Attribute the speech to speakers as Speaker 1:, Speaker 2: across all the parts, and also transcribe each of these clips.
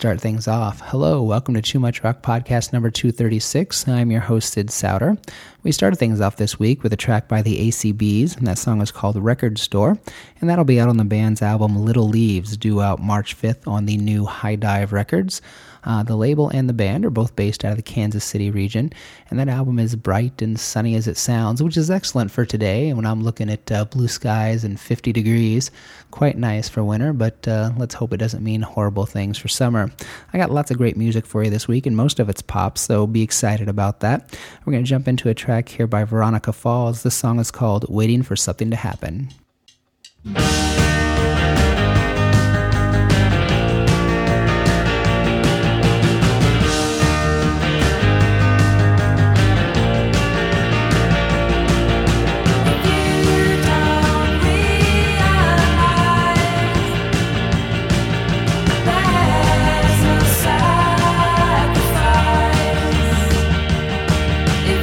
Speaker 1: start things off. Hello, welcome to Too Much Rock Podcast number 236. I'm your host, Sid Souter. We started things off this week with a track by the ACBs, and that song is called Record Store, and that'll be out on the band's album Little Leaves, due out March 5th on the new High Dive Records. The label and the band are both based out of the Kansas City region, and that album is bright and sunny as it sounds, which is excellent for today. And when I'm looking at blue skies and 50 degrees, quite nice for winter, but let's hope it doesn't mean horrible things for summer. I got lots of great music for you this week, and most of it's pop, so be excited about that. We're going to jump into a track here by Veronica Falls. This song is called Waiting for Something to Happen.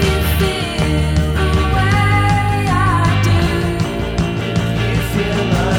Speaker 2: Feel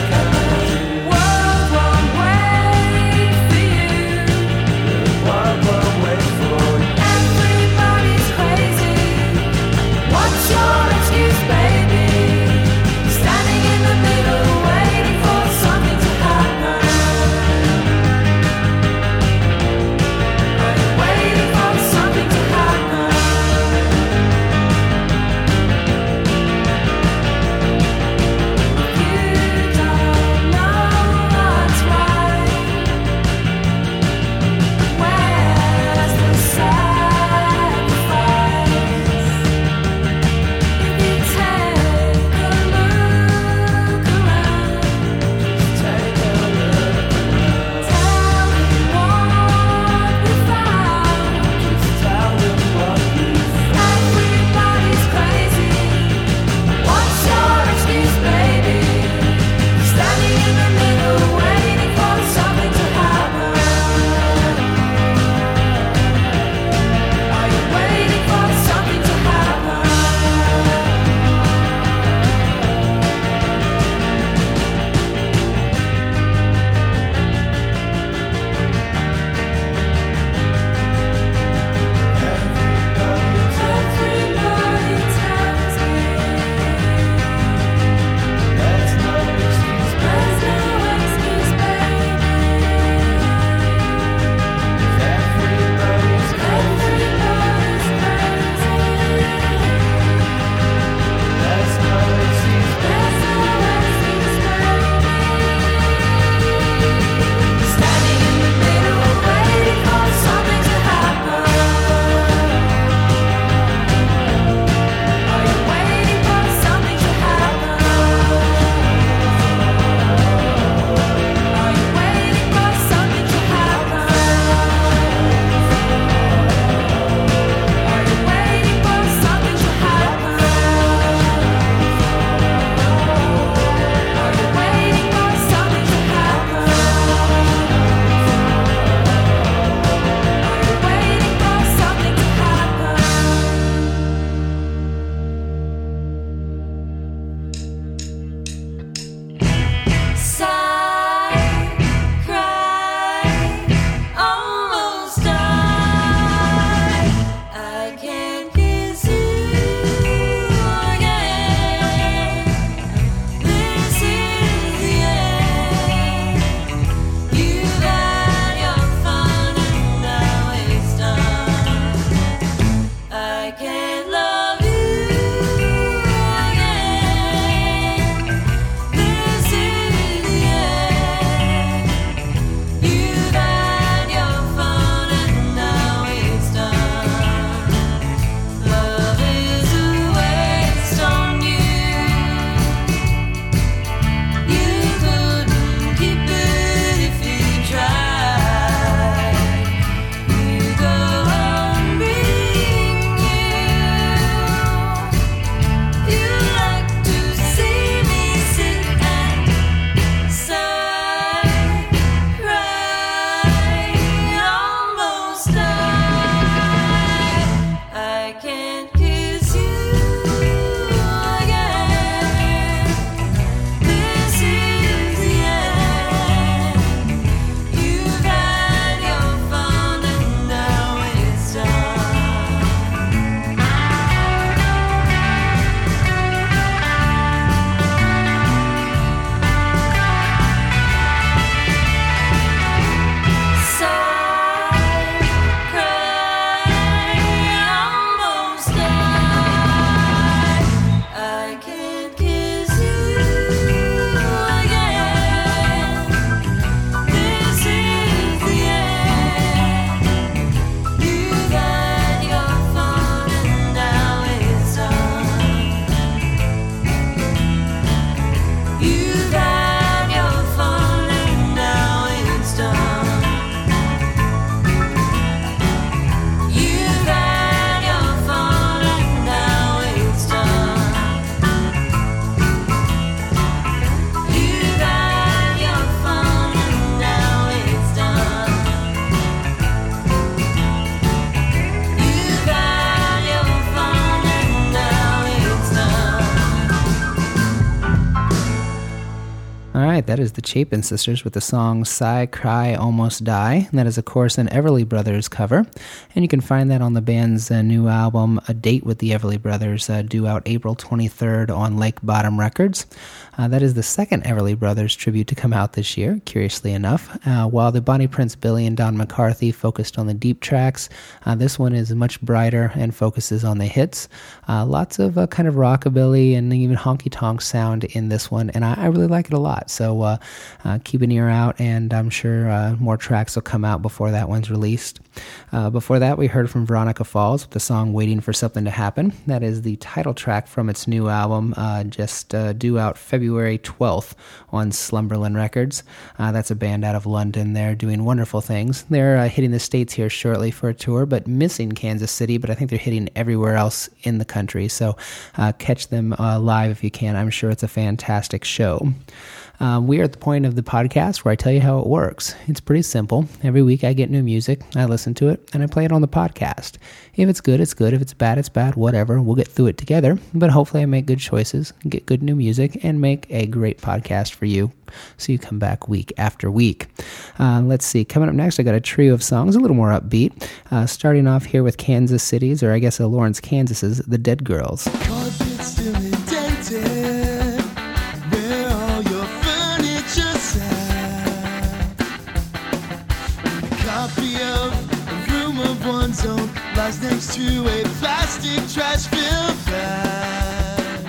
Speaker 1: right, that is the Chapin Sisters with the song Sigh, Cry, Almost Die. And that is, of course, an Everly Brothers cover. And you can find that on the band's new album, A Date with the Everly Brothers, due out April 23rd on Lake Bottom Records. That is the second Everly Brothers tribute to come out this year, curiously enough. While the Bonnie Prince Billy and Don McCarthy focused on the deep tracks, this one is much brighter and focuses on the hits. Lots of kind of rockabilly and even honky-tonk sound in this one, and I really like it a lot. So keep an ear out, and I'm sure more tracks will come out before that one's released. Before that, we heard from Veronica Falls with the song Waiting for Something to Happen. That is the title track from its new album, just due out February 12th on Slumberland Records. That's a band out of London. They're doing wonderful things. They're hitting the States here shortly for a tour, but missing Kansas City, but I think they're hitting everywhere else in the country. So catch them live if you can. I'm sure it's a fantastic show. We are at the point of the podcast where I tell you how it works. It's pretty simple. Every week I get new music, I listen to it, and I play it on the podcast. If it's good, it's good. If it's bad, whatever. We'll get through it together, but hopefully I make good choices, get good new music, and make a great podcast for you so you come back week after week. Let's see. Coming up next, I got a trio of songs, a little more upbeat. Starting off here with Kansas City's, or I guess Lawrence, Kansas's, The Dead Girls.
Speaker 2: Carpet's still indented, where all your furniture sat. A copy of A Room of One's Own lies next to a plastic trash-filled bag.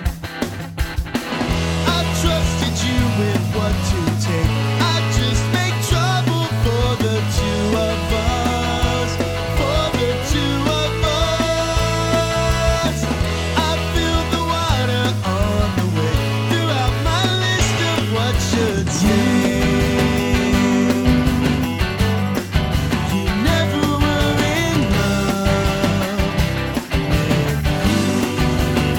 Speaker 2: I trusted you with what to take. I just make trouble for the two of us, for the two of us. I feel the water on the way throughout my list of what should stay. You never were in love with me.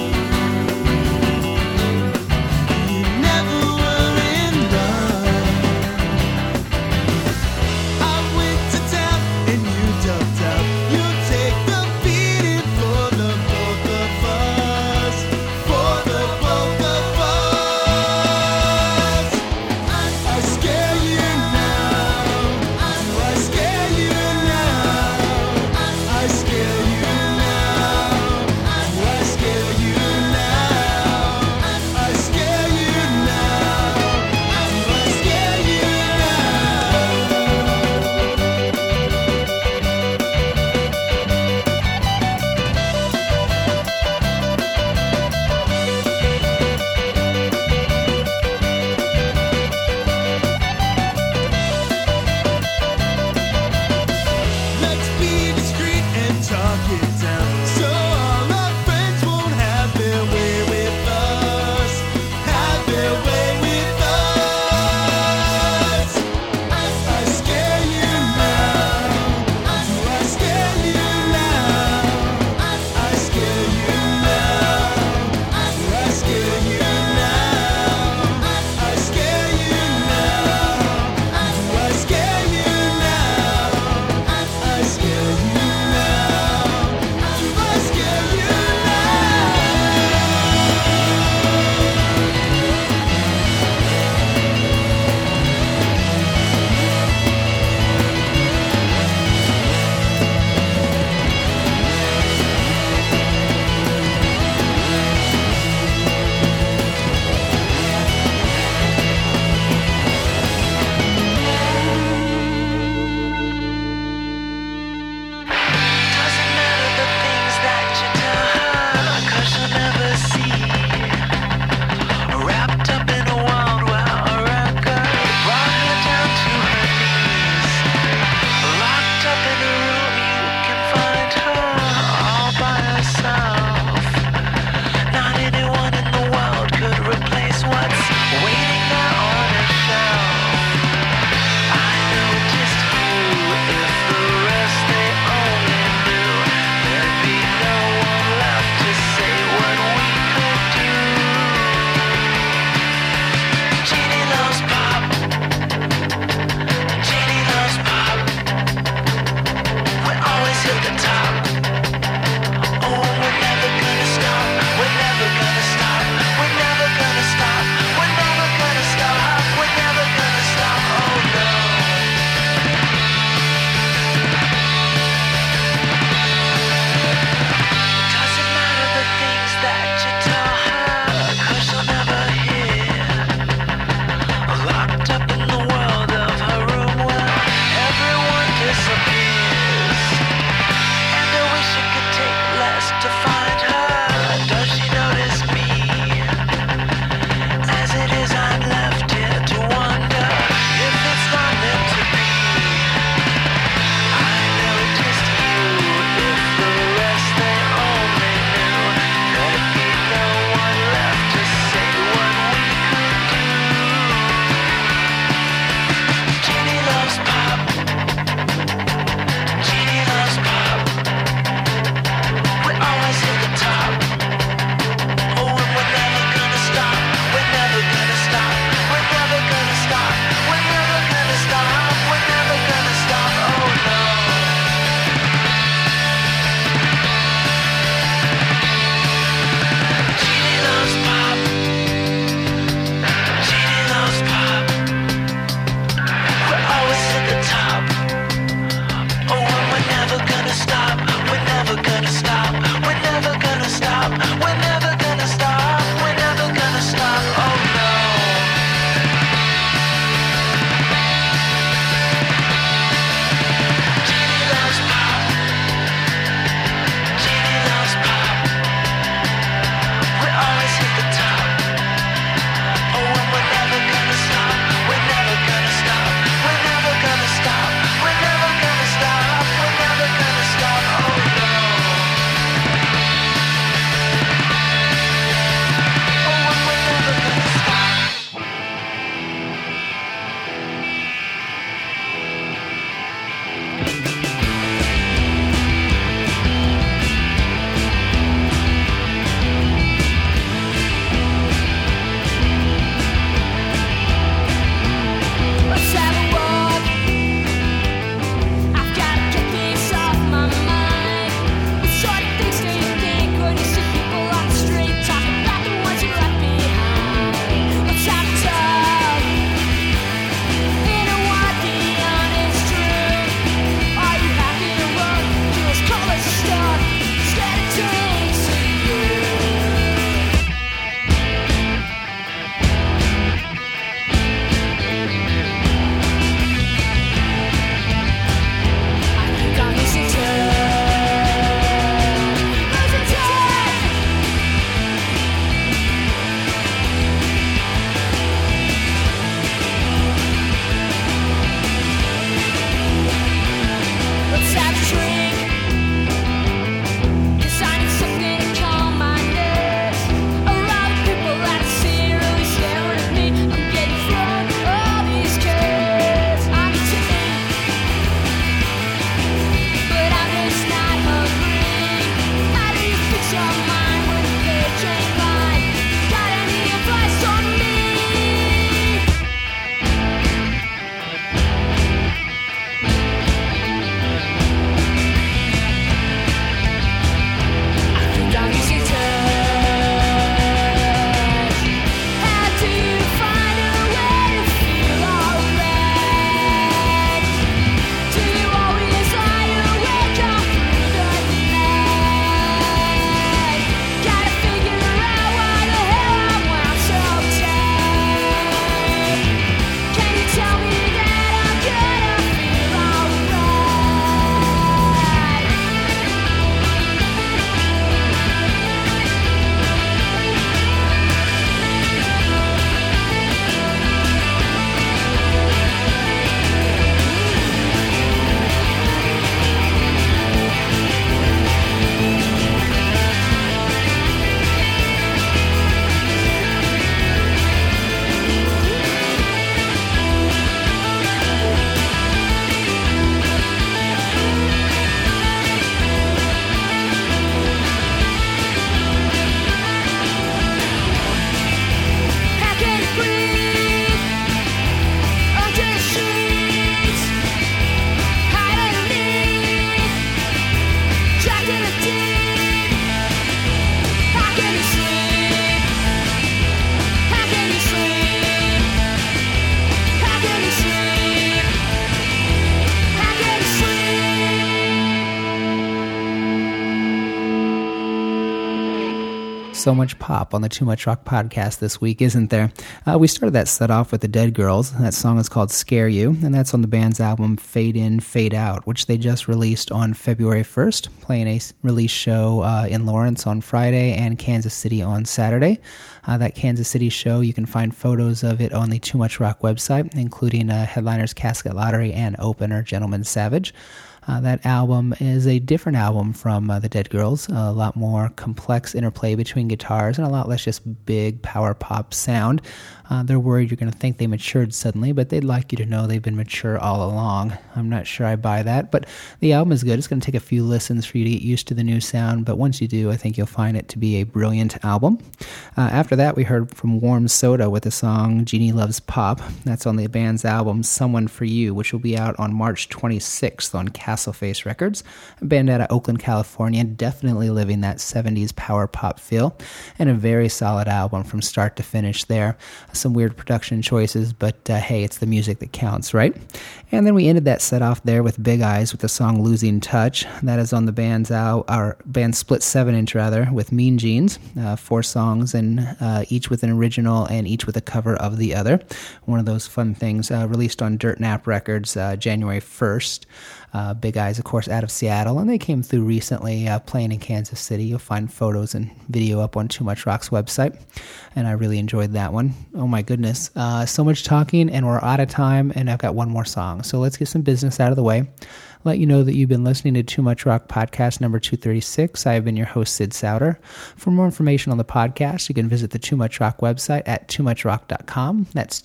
Speaker 1: So much pop on the Too Much Rock podcast this week, isn't there? We started that set off with the Dead Girls. That song is called Scare You, and that's on the band's album Fade In, Fade Out, which they just released on February 1st, playing a release show in Lawrence on Friday and Kansas City on Saturday. That Kansas City show, you can find photos of it on the Too Much Rock website, including Headliners Casket Lottery and opener Gentleman Savage. That album is a different album from the Dead Girls, a lot more complex interplay between guitars and a lot less just big power pop sound. They're worried you're going to think they matured suddenly, but they'd like you to know they've been mature all along. I'm not sure I buy that, but the album is good. It's going to take a few listens for you to get used to the new sound, but once you do, I think you'll find it to be a brilliant album. After that, we heard from Warm Soda with the song Jeannie Loves Pop. That's on the band's album Someone For You, which will be out on March 26th on Castleface Records, a band out of Oakland, California, definitely living that 70s power pop feel, and a very solid album from start to finish there. Some weird production choices, but hey, it's the music that counts, right? And then we ended that set off there with Big Eyes with the song Losing Touch. That is on the band's our band's split 7-inch with Mean Jeans, 4 songs, and each with an original and each with a cover of the other. One of those fun things, released on Dirt Nap Records January 1st. Big Eyes, of course, out of Seattle, and they came through recently playing in Kansas City. You'll find photos and video up on Too Much Rock's website, and I really enjoyed that one. Oh my goodness, so much talking, and we're out of time, and I've got one more song, so let's get some business out of the way. Let you know that you've been listening to Too Much Rock podcast number 236. I have been your host, Sid Souter. For more information on the podcast, you can visit the Too Much Rock website at toomuchrock.com. That's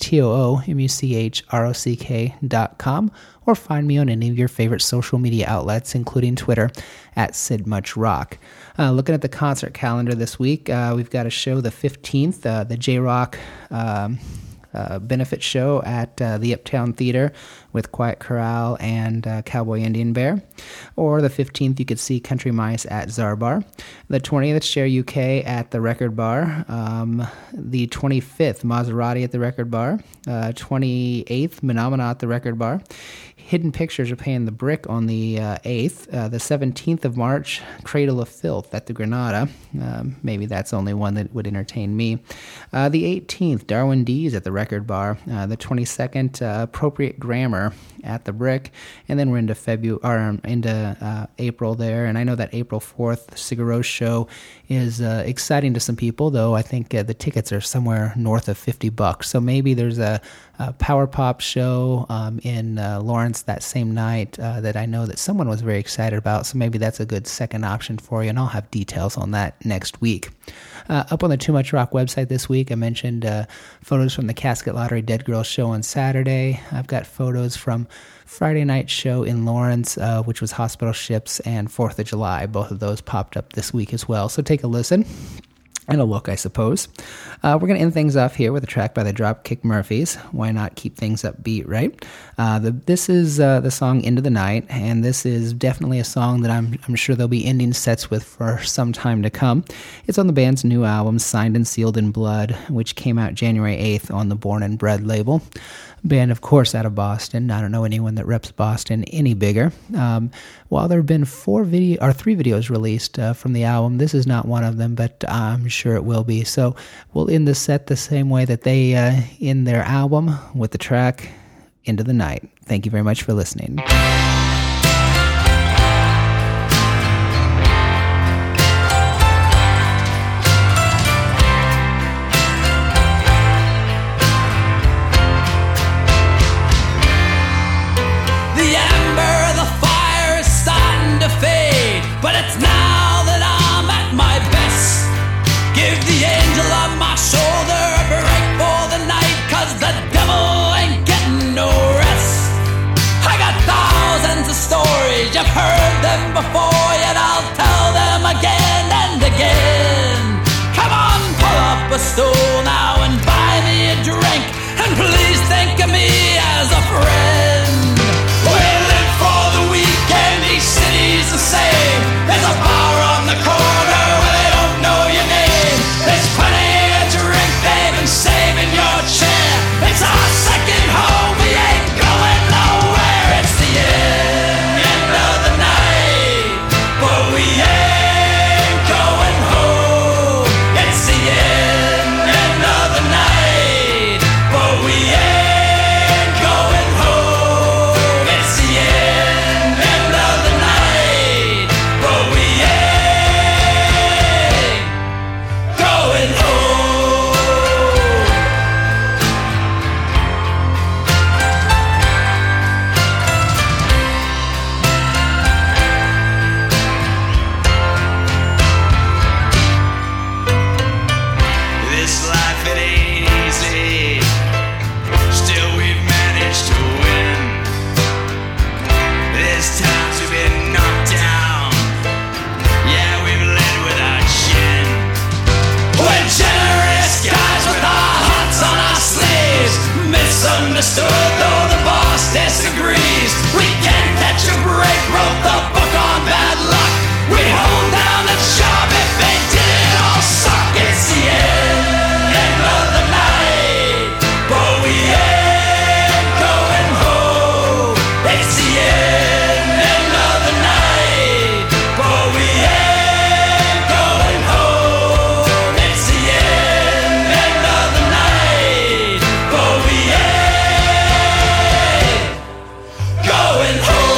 Speaker 1: TOOMUCHROCK.com. Or find me on any of your favorite social media outlets, including Twitter, at SidMuchRock. Looking at the concert calendar this week, we've got a show the 15th, the J-Rock benefit show at the Uptown Theater with Quiet Corral and Cowboy Indian Bear. Or the 15th, you could see Country Mice at Zarbar. The 20th, Share UK at the Record Bar. The 25th, Maserati at the Record Bar. 28th, Menomina at the Record Bar. Hidden Pictures are paying the Brick on the 8th. The 17th of March, Cradle of Filth at the Granada. Maybe that's only one that would entertain me. The 18th, Darwin D's at the Record Bar. The 22nd, Appropriate Grammar at the Brick. And then we're into April there. And I know that April 4th, the Cigarettes show is exciting to some people, though I think the tickets are somewhere north of $50. So maybe there's a power pop show in Lawrence that same night that I know that someone was very excited about, so maybe that's a good second option for you, and I'll have details on that next week. Up on the Too Much Rock website this week, I mentioned photos from the Casket Lottery Dead Girls show on Saturday. I've got photos from Friday night show in Lawrence, which was Hospital Ships, and 4th of July. Both of those popped up this week as well, so take a listen. And a look, I suppose. We're going to end things off here with a track by the Dropkick Murphys. Why not keep things upbeat, right? This is the song Into the Night, and this is definitely a song that I'm sure they'll be ending sets with for some time to come. It's on the band's new album, Signed and Sealed in Blood, which came out January 8th on the Born and Bred label. Band, of course, out of Boston. I don't know anyone that reps Boston any bigger. While there have been 3 videos released from the album, this is not one of them, but I'm sure it will be. So we'll end the set the same way that they end their album, with the track Into the Night. Thank you very much for listening.
Speaker 3: But it's now that I'm at my best. Give the angel on my shoulder a break for the night, 'cause the devil ain't getting no rest. I got thousands understood, though the boss disagrees. We can't catch a break, wrote the book on bad luck. We hold down the job if they did it all suck. It's the end of the night, but we ain't going home. It's the end of the night, but we ain't going home. It's the end of the night, but we ain't going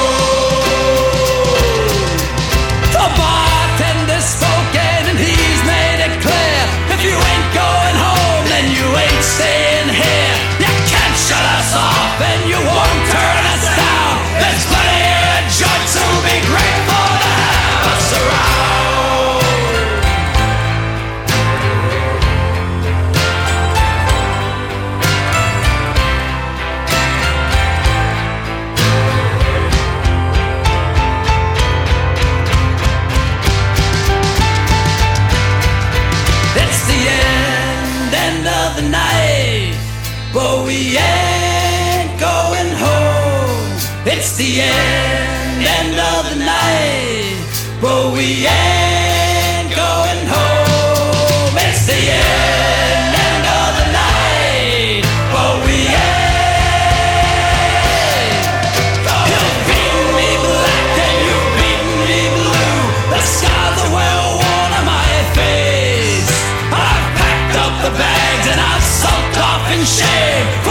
Speaker 3: home. The bartender's spoken and he's made it clear. If you ain't going home, then you ain't staying here. You can't shut us off and you won't turn us down. There's plenty of joints who'll be grateful to have us around. It's the end of the night, but we ain't going home. It's the end of the night, but we ain't going home. It's the end of the night, but we ain't. You've beaten me black and you've beaten me blue. The scars are well worn on my face. I've packed up the bags and I've sulked off in shame.